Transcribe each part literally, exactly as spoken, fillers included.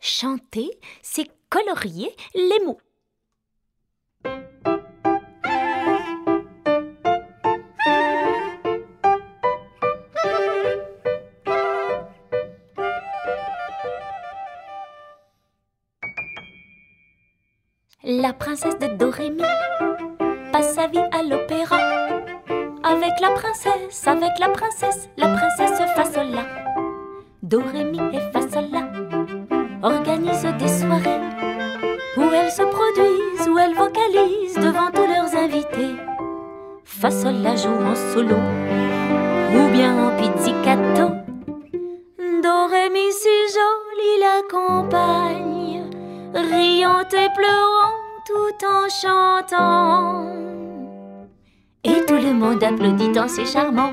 Chanter, c'est colorier les mots. La princesse de Dorémy passe sa vie à l'opéra. Avec la princesse, avec la princesse, la princesse Fasola. Dorémy et Fasola organisent des soirées où elles se produisent, où elles vocalisent devant tous leurs invités. Fasola joue en solo ou bien en pizzicato. Dorémy si jolie l'accompagne, riant et pleurant tout en chantant. Et tout le monde applaudit tant c'est charmant.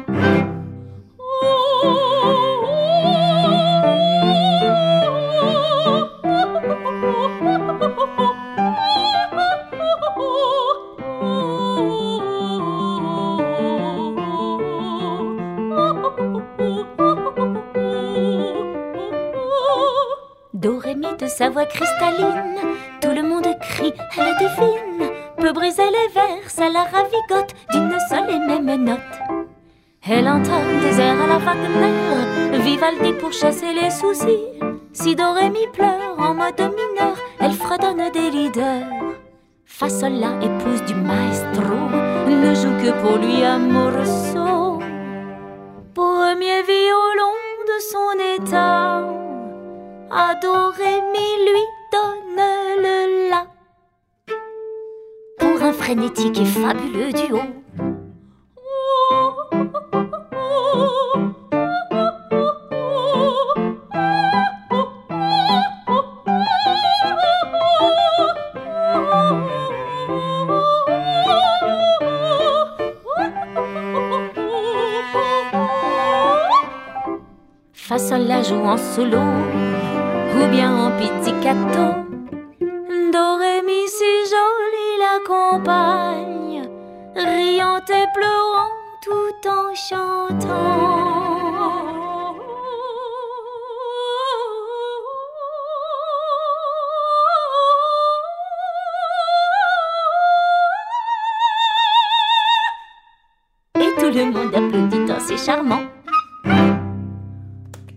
Dorémy de sa voix cristalline, tout le monde crie, elle est divine. Peut briser les vers, ça la ravigote d'une seule et même note. Elle entonne des airs à la Wagner, Vivaldi pour chasser les soucis. Si Dorémy pleure en mode mineur, elle fredonne des leaders. Fasola, épouse du maestro, ne joue que pour lui amoroso. Premier violon de son état, à Dorémy lui donne le la. Pour un frénétique et fabuleux duo. Fasola joue en solo ou bien en pizzicato. Dorémy si jolie l'accompagne, riant et pleurant tout en chantant. Et tout le monde applaudit tant c'est charmant.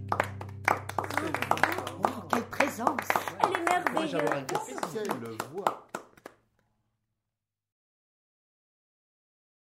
Quelle présence! Elle est merveilleuse. Moi, j'avais un voix.